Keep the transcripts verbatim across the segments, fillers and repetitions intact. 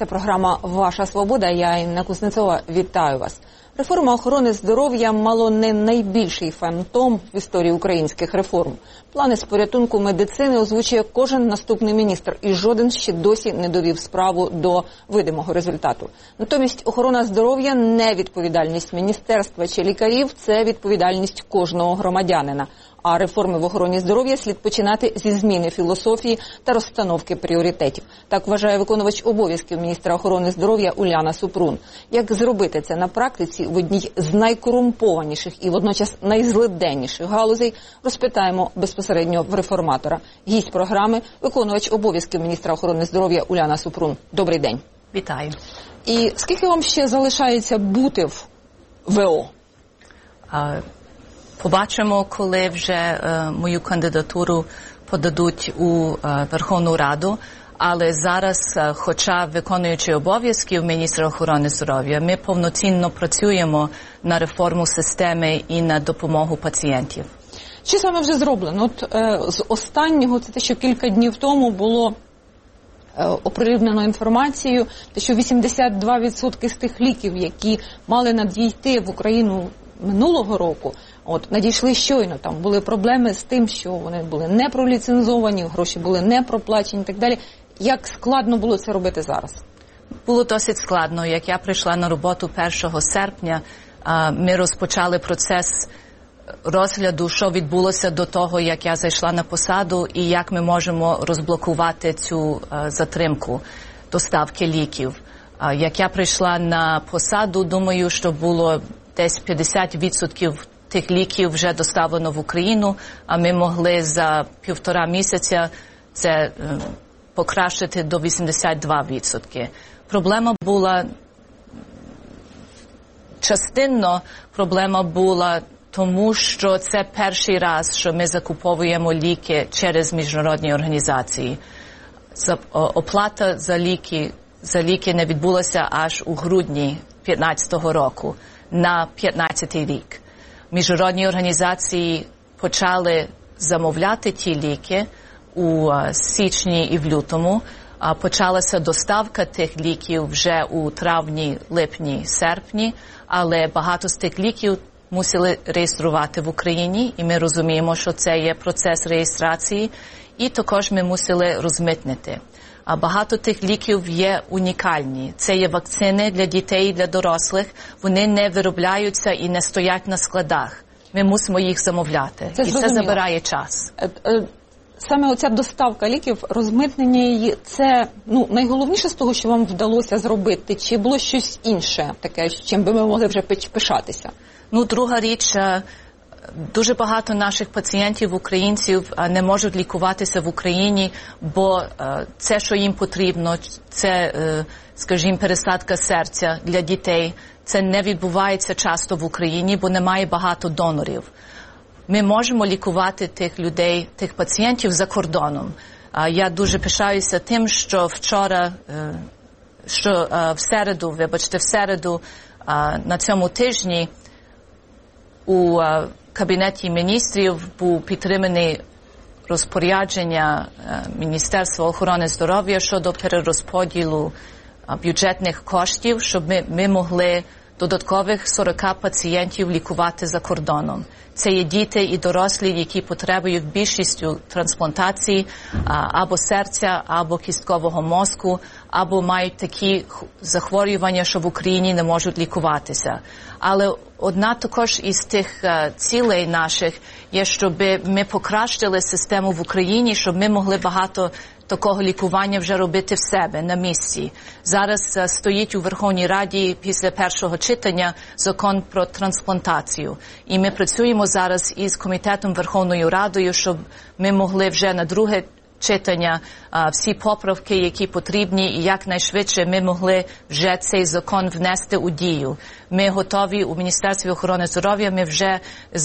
Це програма «Ваша свобода». Я, Інна Кузнецова, вітаю вас. Реформа охорони здоров'я мало не найбільший фантом в історії українських реформ. Плани з порятунку медицини озвучує кожен наступний міністр, і жоден ще досі не довів справу до видимого результату. Натомість охорона здоров'я – не відповідальність міністерства чи лікарів, це відповідальність кожного громадянина. А реформи в охороні здоров'я слід починати зі зміни філософії та розстановки пріоритетів. Так вважає виконувач обов'язків міністра охорони здоров'я Уляна Супрун. Як зробити це на практиці в одній з найкорумпованіших і водночас найзлиденніших галузей, розпитаємо безпосередньо в реформатора. Гість програми – виконувач обов'язків міністра охорони здоров'я Уляна Супрун. Добрий день. Вітаю. І скільки вам ще залишається бути в ВО? А... Побачимо, коли вже е, мою кандидатуру подадуть у е, Верховну Раду, але зараз, е, хоча виконуючи обов'язків міністра охорони здоров'я, ми повноцінно працюємо на реформу системи і на допомогу пацієнтів. Що саме вже зроблено? От е, з останнього, це те, що кілька днів тому було е, оприлюднено інформацію, те, що вісімдесят два відсотки з тих ліків, які мали надійти в Україну минулого року, От, надійшли щойно, там були проблеми з тим, що вони були не проліцензовані, гроші були не проплачені і так далі. Як складно було це робити зараз? Було досить складно. Як я прийшла на роботу першого серпня, ми розпочали процес розгляду, що відбулося до того, як я зайшла на посаду, і як ми можемо розблокувати цю затримку доставки ліків. Як я прийшла на посаду, думаю, що було десь п'ятдесят відсотків тих ліків вже доставлено в Україну, а ми могли за півтора місяця це е, покращити до вісімдесят два відсотки. Проблема була, частинно проблема була тому, що це перший раз, що ми закуповуємо ліки через міжнародні організації. За, о, оплата за ліки, за ліки не відбулася аж у грудні п'ятнадцятого року на п'ятнадцятий рік. Міжнародні організації почали замовляти ті ліки у січні і в лютому. Почалася доставка тих ліків вже у травні, липні, серпні, але багато з тих ліків мусили реєструвати в Україні, і ми розуміємо, що це є процес реєстрації, і також ми мусили розмитнити. А багато тих ліків є унікальні. Це є вакцини для дітей і для дорослих. Вони не виробляються і не стоять на складах. Ми мусимо їх замовляти. Це і зрозуміло. Це забирає час. Саме оця доставка ліків, розмитнення її, це ну, найголовніше з того, що вам вдалося зробити? Чи було щось інше, таке, чим би ми могли вже пишатися? Ну, друга річ, дуже багато наших пацієнтів, українців, не можуть лікуватися в Україні, бо це, що їм потрібно, це, скажімо, пересадка серця для дітей, це не відбувається часто в Україні, бо немає багато донорів. Ми можемо лікувати тих людей, тих пацієнтів за кордоном. Я дуже пишаюся тим, що вчора, що в середу, вибачте, в середу на цьому тижні у Кабінеті міністрів був підтриманий розпорядження Міністерства охорони здоров'я щодо перерозподілу бюджетних коштів, щоб ми, ми могли додаткових сорок пацієнтів лікувати за кордоном. Це є діти і дорослі, які потребують більшістю трансплантації або серця, або кісткового мозку, або мають такі захворювання, що в Україні не можуть лікуватися. Але одна також із тих цілей наших є, щоб ми покращили систему в Україні, щоб ми могли багато такого лікування вже робити в себе, на місці. Зараз стоїть у Верховній Раді після першого читання закон про трансплантацію. І ми працюємо зараз із Комітетом Верховною Радою, щоб ми могли вже на друге читання всі поправки, які потрібні, і якнайшвидше ми могли вже цей закон внести у дію. Ми готові у Міністерстві охорони здоров'я, ми вже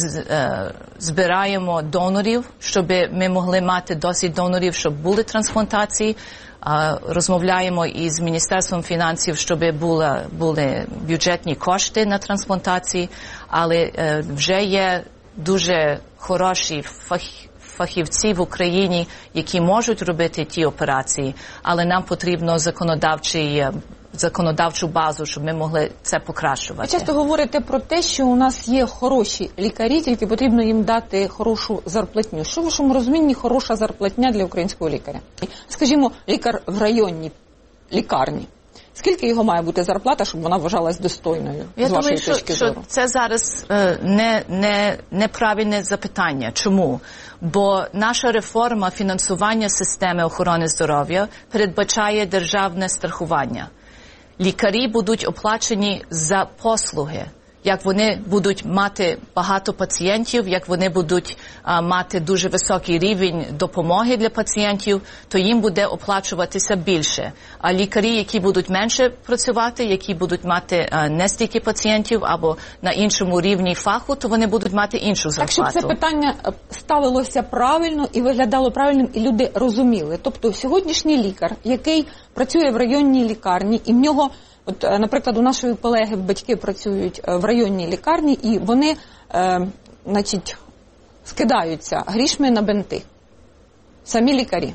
збираємо донорів, щоб ми могли мати досить донорів, щоб були трансплантації. Розмовляємо із Міністерством фінансів, щоб були, були бюджетні кошти на трансплантації, але вже є дуже хороші фах, фахівці в Україні, які можуть робити ті операції, але нам потрібно законодавчий законодавчу базу, щоб ми могли це покращувати. Ви часто говорите про те, що у нас є хороші лікарі, тільки потрібно їм дати хорошу зарплатню. Що в вашому розумінні хороша зарплатня для українського лікаря? Скажімо, лікар в районній лікарні. Скільки його має бути зарплата, щоб вона вважалась достойною, Я з вашої думаю, точки що, зору? що це зараз е, не, не, неправильне запитання. Чому? Бо наша реформа фінансування системи охорони здоров'я передбачає державне страхування. Лікарі будуть оплачені за послуги, як вони будуть мати багато пацієнтів, як вони будуть а, мати дуже високий рівень допомоги для пацієнтів, то їм буде оплачуватися більше. А лікарі, які будуть менше працювати, які будуть мати а, не стільки пацієнтів або на іншому рівні фаху, то вони будуть мати іншу зарплату. Так, щоб це питання ставилося правильно і виглядало правильним, і люди розуміли. Тобто сьогоднішній лікар, який працює в районній лікарні, і в нього, от, наприклад, у нашої колеги батьки працюють в районній лікарні, і вони, е, значить, скидаються грішми на бинти. Самі лікарі.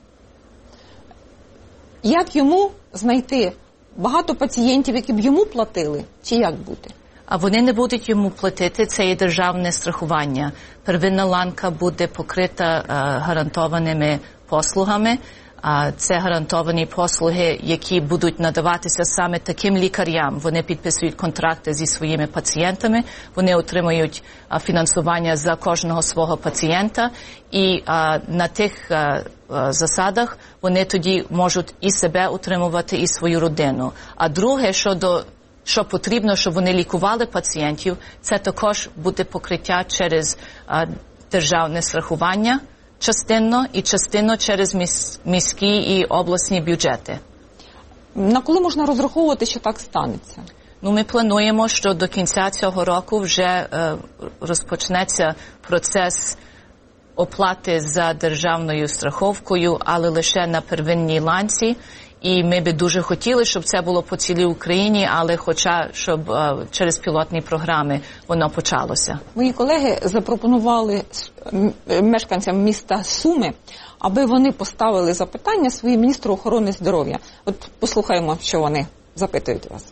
Як йому знайти багато пацієнтів, які б йому платили, чи як бути? А вони не будуть йому платити, це є державне страхування. Первинна ланка буде покрита е, гарантованими послугами. А це гарантовані послуги, які будуть надаватися саме таким лікарям. Вони підписують контракти зі своїми пацієнтами, вони отримують а, фінансування за кожного свого пацієнта, і а, на тих а, а, засадах вони тоді можуть і себе утримувати, і свою родину. А друге, щодо що потрібно, щоб вони лікували пацієнтів, це також буде покриття через а, державне страхування, частинно і частинно через міс, міські і обласні бюджети. На коли можна розраховувати, що так станеться? Ну, ми плануємо, що до кінця цього року вже е, розпочнеться процес оплати за державною страховкою, але лише на первинній ланці. І ми би дуже хотіли, щоб це було по цілій Україні, але хоча, щоб е, через пілотні програми воно почалося. Мої колеги запропонували мешканцям міста Суми, аби вони поставили запитання своїм міністру охорони здоров'я. От послухаємо, що вони запитують вас.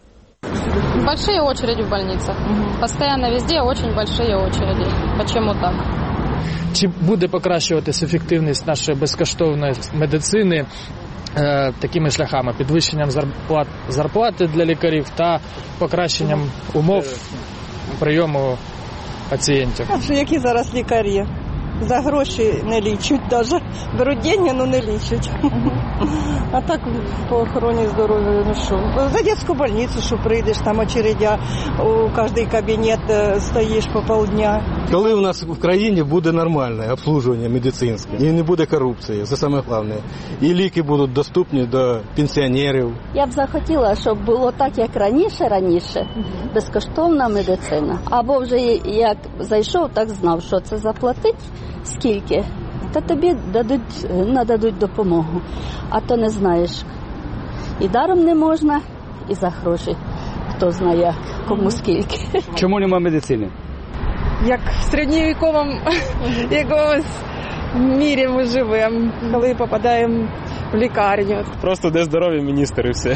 Большие очереди в больницах. Угу. Постоянно везде очень большие очереди. Почему так? Чи буде покращуватися ефективність нашої безкоштовної медицини е, такими шляхами? Підвищенням зарплат, зарплати для лікарів та покращенням умов прийому пацієнтів? А які зараз лікарі? За гроші не лічать навіть. Беруть гроші, але не лічать. А так по охороні здоров'я, ну що? За дитячу больницю, що прийдеш, там очередя, у кожний кабінет стоїш по полдня. Коли у нас в країні буде нормальне обслуговування медицинське, і не буде корупції, це саме головне. І ліки будуть доступні до пенсіонерів. Я б захотіла, щоб було так, як раніше, раніше, безкоштовна медицина. Або вже як зайшов, так знав, що це заплатить, скільки, та тобі дадуть, нададуть допомогу. А то не знаєш, і даром не можна, і за гроші. Хто знає, кому скільки. Чому нема медицини? Як в середньовіковому якомусь мірі ми живемо, коли попадаємо в лікарню. Просто де здоров'я міністр і все.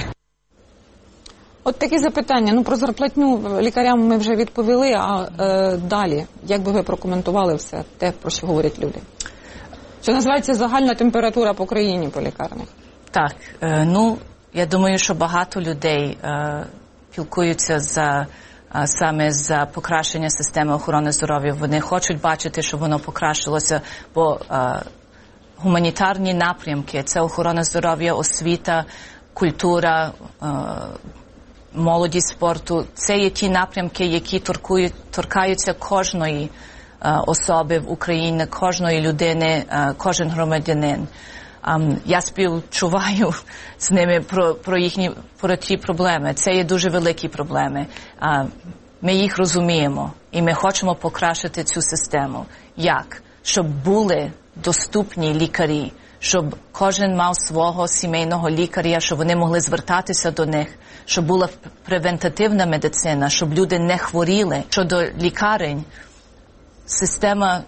От такі запитання. Ну, про зарплатню лікарям ми вже відповіли, а е, далі, як би ви прокоментували все те, про що говорять люди? Що називається загальна температура по країні, по лікарнях? Так, е, ну, я думаю, що багато людей е, пілкуються за, е, саме за покращення системи охорони здоров'я. Вони хочуть бачити, щоб воно покращилося, бо е, гуманітарні напрямки – це охорона здоров'я, освіта, культура, е, молодість спорту. Це є ті напрямки, які торкують, торкаються кожної е, особи в Україні, кожної людини, е, кожен громадянин. Um, я співчуваю з ними про, про їхні про ті проблеми. Це є дуже великі проблеми. Uh, ми їх розуміємо і ми хочемо покращити цю систему. Як? Щоб були доступні лікарі, щоб кожен мав свого сімейного лікаря, щоб вони могли звертатися до них, щоб була превентативна медицина, щоб люди не хворіли. Щодо лікарень, система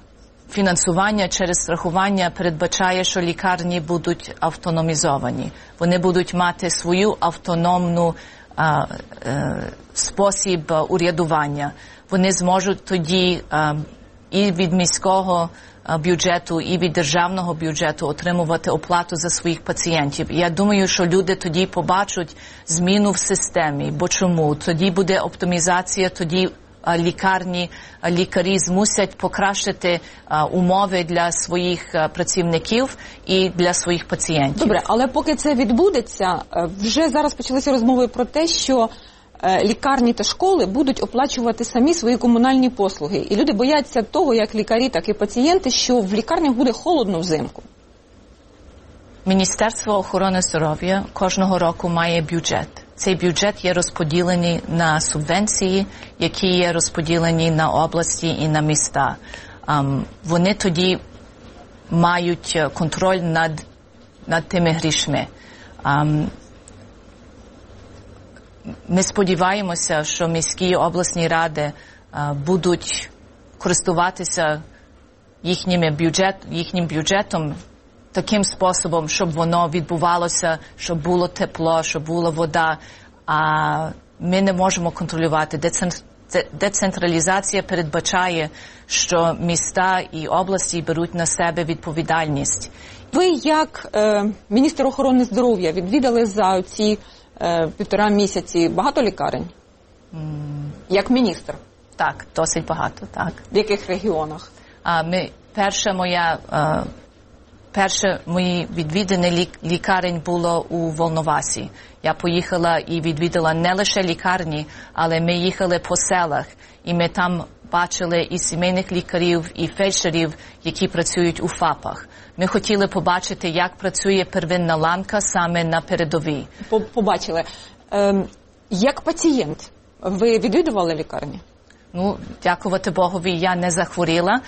фінансування через страхування передбачає, що лікарні будуть автономізовані. Вони будуть мати свою автономну а, е, спосіб урядування. Вони зможуть тоді а, і від міського бюджету, і від державного бюджету отримувати оплату за своїх пацієнтів. Я думаю, що люди тоді побачать зміну в системі. Бо чому? Тоді буде оптимізація, тоді лікарні, лікарі змусять покращити умови для своїх працівників і для своїх пацієнтів. Добре, але поки це відбудеться, вже зараз почалися розмови про те, що лікарні та школи будуть оплачувати самі свої комунальні послуги. І люди бояться того, як лікарі, так і пацієнти, що в лікарнях буде холодно взимку. Міністерство охорони здоров'я кожного року має бюджет. Цей бюджет є розподілений на субвенції, які є розподілені на області і на міста. Um, вони тоді мають контроль над, над тими грішми. Um, Ми сподіваємося, що міські і обласні ради а, будуть користуватися їхніми бюджет, їхнім бюджетом таким способом, щоб воно відбувалося, щоб було тепло, щоб була вода. А ми не можемо контролювати. Децентралізація передбачає, що міста і області беруть на себе відповідальність. Ви як е, міністр охорони здоров'я відвідали за ці е, півтора місяці багато лікарень? Mm. Як міністр? Так, досить багато, так. В яких регіонах? А, ми, перша моя, а, перше мої відвідини лік, лікарень було у Волновасі. Я поїхала і відвідала не лише лікарні, але ми їхали по селах, і ми там бачили і сімейних лікарів, і фельдшерів, які працюють у ФАПах. Ми хотіли побачити, як працює первинна ланка саме на передовій. Побачили. Ем, як пацієнт, ви відвідували лікарні? Ну, дякувати Богові, я не захворіла,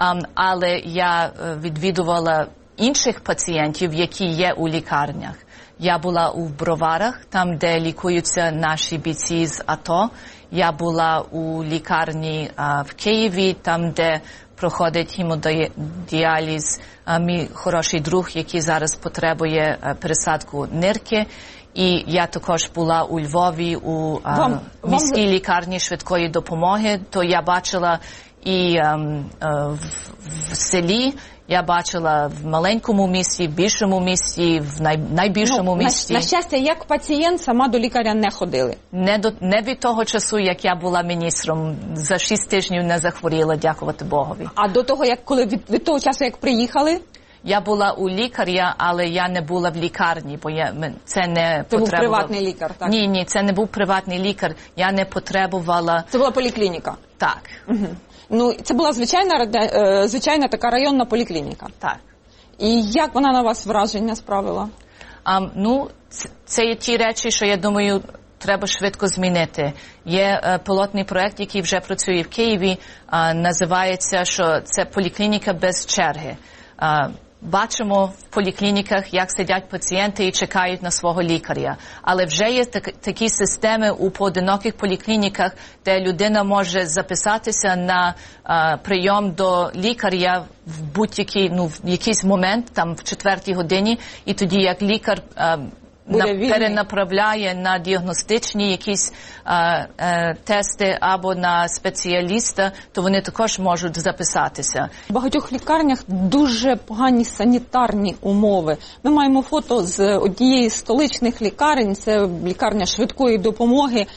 але я відвідувала інших пацієнтів, які є у лікарнях. Я була у Броварах, там, де лікуються наші бійці з АТО. Я була у лікарні а, в Києві, там, де проходить гемодіаліз а, мій хороший друг, який зараз потребує а, пересадку нирки. І я також була у Львові, у а, вам, міській вам... лікарні швидкої допомоги. То я бачила і а, а, в, в селі, я бачила в маленькому місті, в більшому місті, в най, найбільшому ну, місті. На, на щастя, як пацієнт сама до лікаря не ходили? Не, до, не від того часу, як я була міністром. За шість тижнів не захворіла, дякувати Богові. А до того, як коли від, від того часу, як приїхали? Я була у лікаря, але я не була в лікарні, бо я, це не Це потребувала. був приватний лікар, так? Ні, ні, це не був приватний лікар. Я не потребувала... Це була поліклініка? Так. Угу. Ну, це була звичайна, звичайна така районна поліклініка? Так. І як вона на вас враження справила? А, ну, це, це є ті речі, що, я думаю, треба швидко змінити. Є е, пілотний проект, який вже працює в Києві, е, називається, що це поліклініка без черги. Е, Бачимо в поліклініках, як сидять пацієнти і чекають на свого лікаря. Але вже є так, такі системи у поодиноких поліклініках, де людина може записатися на а, прийом до лікаря в будь-який, ну, в якийсь момент, там в четвертій годині, і тоді як лікар а, на, перенаправляє на діагностичні якісь а, а, тести або на спеціаліста, то вони також можуть записатися. В багатьох лікарнях дуже погані санітарні умови. Ми маємо фото з однієї з столичних лікарень, це лікарня швидкої допомоги,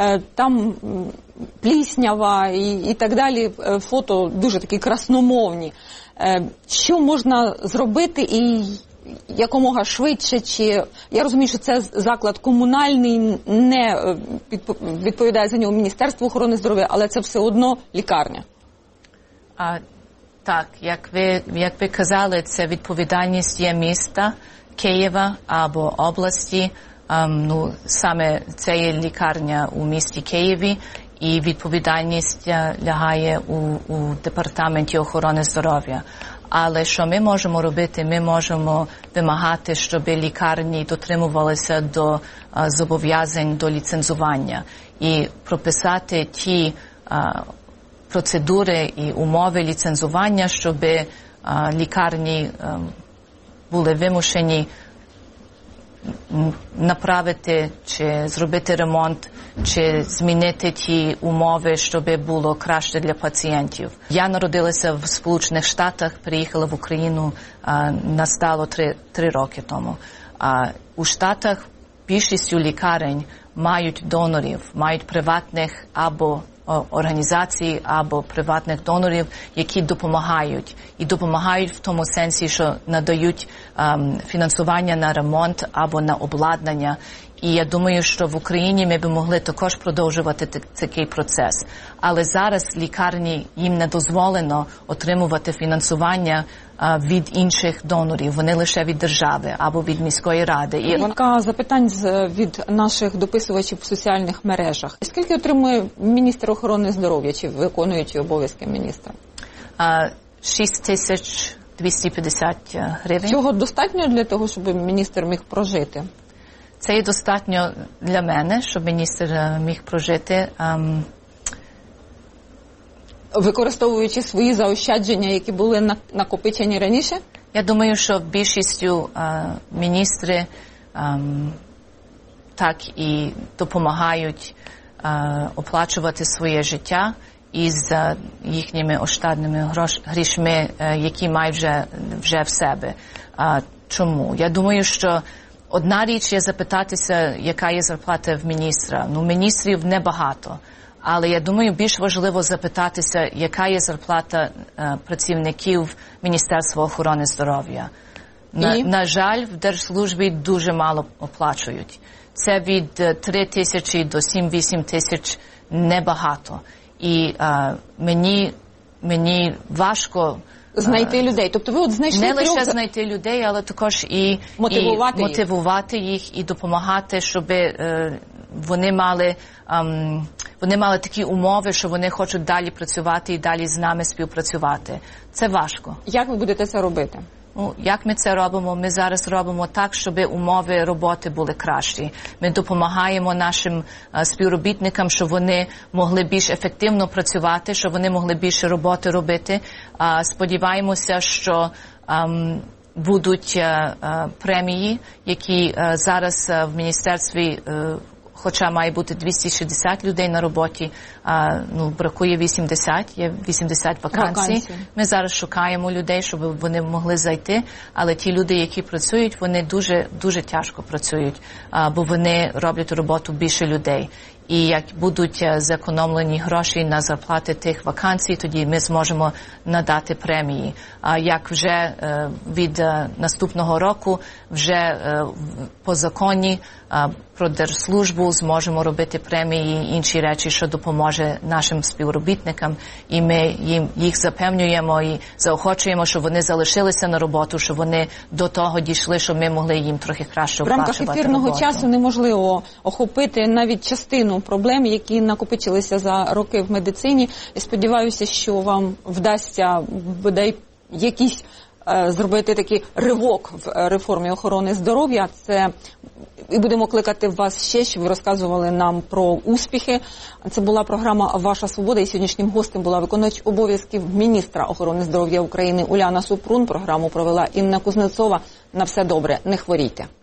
там пліснява і, і так далі. Фото дуже такі красномовні. Що можна зробити і якомога швидше, чи я розумію, що це заклад комунальний, не відповідає за нього Міністерство охорони здоров'я, але це все одно лікарня. А, так, як ви, як ви казали, це відповідальність є міста Києва або області. А, ну, саме це є лікарня у місті Києві, і відповідальність лягає у, у департаменті охорони здоров'я. Але що ми можемо робити? Ми можемо вимагати, щоб лікарні дотримувалися до а, зобов'язань до ліцензування і прописати ті а, процедури і умови ліцензування, щоб лікарні були вимушені направити чи зробити ремонт, чи змінити ті умови, щоб було краще для пацієнтів. Я народилася в Сполучених Штатах, приїхала в Україну а, настало три, три роки тому. А у Штатах більшістю лікарень мають донорів, мають приватних або організацій або приватних донорів, які допомагають. І допомагають в тому сенсі, що надають ем, фінансування на ремонт або на обладнання. І я думаю, що в Україні ми б могли також продовжувати такий процес. Але зараз лікарні, їм не дозволено отримувати фінансування а, від інших донорів. Вони лише від держави або від міської ради. І кілька запитань з, від наших дописувачів в соціальних мережах. Скільки отримує міністр охорони здоров'я, чи виконуючи обов'язки міністра? шість тисяч двісті п'ятдесят гривень. Цього достатньо для того, щоб міністр міг прожити? Це є достатньо для мене, щоб міністр міг прожити. Um... Використовуючи свої заощадження, які були накопичені раніше? Я думаю, що більшістю uh, міністри um, так і допомагають uh, оплачувати своє життя із uh, їхніми оштадними грош... грішми, uh, які мають вже, вже в себе. Uh, чому? Я думаю, що одна річ є запитатися, яка є зарплата в міністра. Ну, міністрів небагато. Але я думаю, більш важливо запитатися, яка є зарплата е, працівників Міністерства охорони здоров'я. На, на жаль, в держслужбі дуже мало оплачують. Це від три тисячі до сім-вісім тисяч небагато. І е, мені, мені важко знайти людей. Тобто ви от знайшли не лише трьох... знайти людей, але також і мотивувати, і їх. мотивувати їх і допомагати, щоб е, вони мали ем, вони мали такі умови, що вони хочуть далі працювати і далі з нами співпрацювати. Це важко. Як ви будете це робити? Ну, як ми це робимо? Ми зараз робимо так, щоб умови роботи були кращі. Ми допомагаємо нашим uh, співробітникам, щоб вони могли більш ефективно працювати, щоб вони могли більше роботи робити. Uh, сподіваємося, що um, будуть uh, uh, премії, які uh, зараз uh, в міністерстві uh, хоча має бути двісті шістдесят людей на роботі, а, ну, бракує вісімдесят, є вісімдесят вакансій. Вакансії. Ми зараз шукаємо людей, щоб вони могли зайти, але ті люди, які працюють, вони дуже, дуже тяжко працюють, а, бо вони роблять роботу більше людей. І як будуть зекономлені гроші на зарплати тих вакансій, тоді ми зможемо надати премії. А як вже від наступного року, вже по законі про держслужбу зможемо робити премії і інші речі, що допоможе нашим співробітникам. І ми їм їх запевнюємо і заохочуємо, щоб вони залишилися на роботу, щоб вони до того дійшли, щоб ми могли їм трохи краще оплачувати роботу. В рамках ефірного часу неможливо охопити навіть частину проблем, які накопичилися за роки в медицині. І сподіваюся, що вам вдасться бодай якийсь е, зробити такий ривок в реформі охорони здоров'я. Це і будемо кликати вас ще, щоб ви розказували нам про успіхи. Це була програма «Ваша свобода», і сьогоднішнім гостем була виконувач обов'язків міністра охорони здоров'я України Уляна Супрун. Програму провела Інна Кузнецова. На все добре, не хворійте.